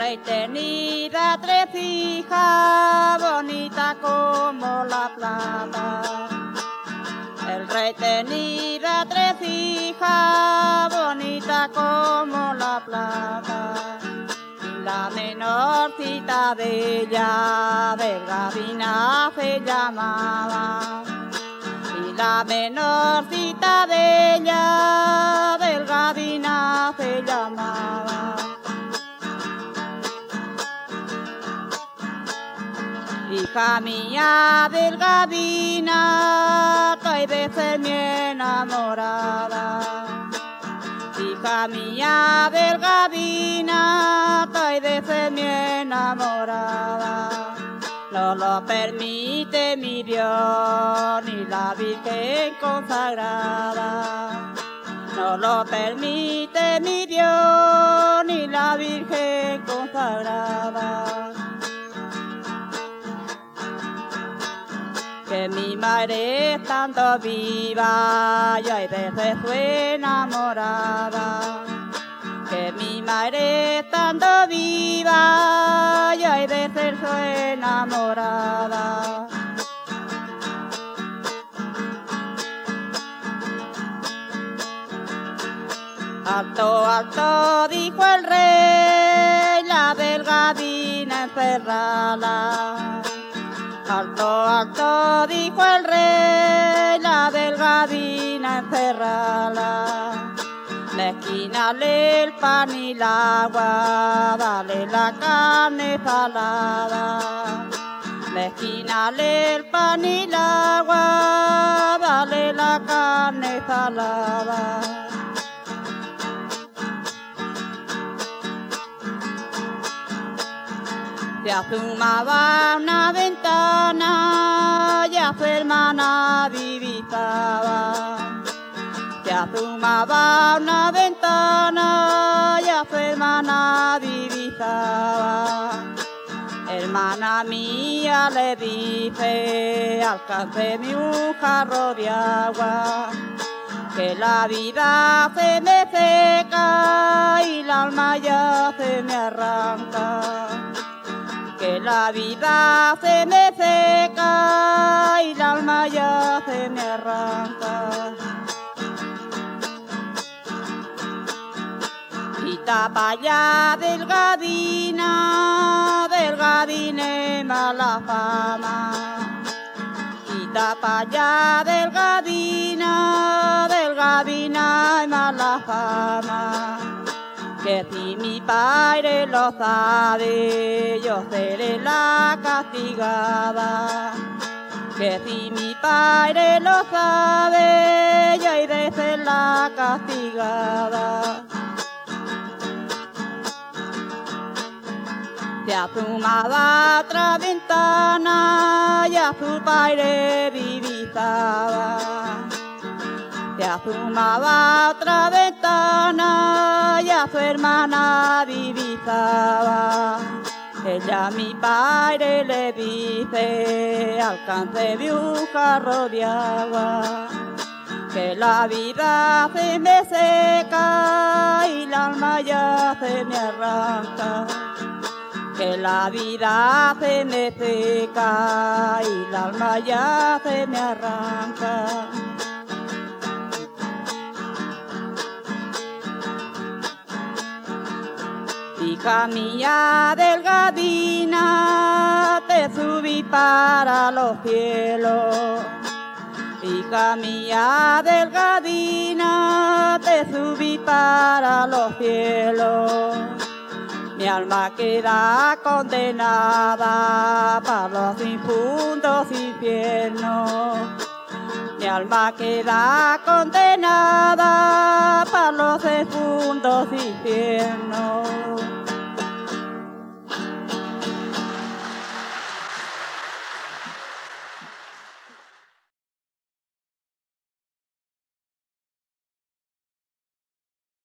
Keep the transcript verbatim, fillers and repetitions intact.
rey tenía tres hijas, bonitas como la plata. El rey tenía tres hijas, bonitas como la plata. Y la menorcita de ella, Delgadina se llamaba. Y la menorcita de ella, Delgadina se llamaba. Hija mía Delgadina, tú has de ser mi enamorada. Hija mía Delgadina, tú has de ser mi enamorada. No lo permite mi Dios ni la Virgen consagrada. No lo permite mi Dios ni la Virgen consagrada. Que mi madre estando viva, yo hay veces su enamorada. Que mi madre estando viva, yo hay veces su enamorada. Alto, alto, dijo el rey, la Delgadina encerrala. Alto, alto, dijo el rey, la Delgadina encerrala. Mezquínale el pan y el agua, dale la carne salada. Mezquínale el pan y el agua, dale la carne salada. Se asomaba una ventana y a su hermana divisaba. Se asomaba una ventana y a su hermana divisaba. Hermana mía, le dice, alcánceme un jarro de agua, que la vida se me seca y el alma ya se me arranca. Que la vida se me seca y el alma ya se me arranca. Y tapa ya Delgadina, Delgadina mala fama. Y tapa ya Delgadina, Delgadina mala fama. Que si mi padre lo sabe, yo seré la castigada. Que si mi padre lo sabe, yo he de ser la castigada. Se asomaba otra ventana y a su padre divisaba. Se asomaba otra ventana y a su hermana divisaba. Ella a mi padre le dice, alcánceme un jarro de agua, que la vida se me seca y el alma ya se me arranca. Que la vida se me seca y el alma ya se me arranca. Hija mía Delgadina, te subí para los cielos. Hija mía Delgadina, te subí para los cielos. Mi alma queda condenada para los infundos infiernos. Mi alma queda condenada para los infundos infiernos.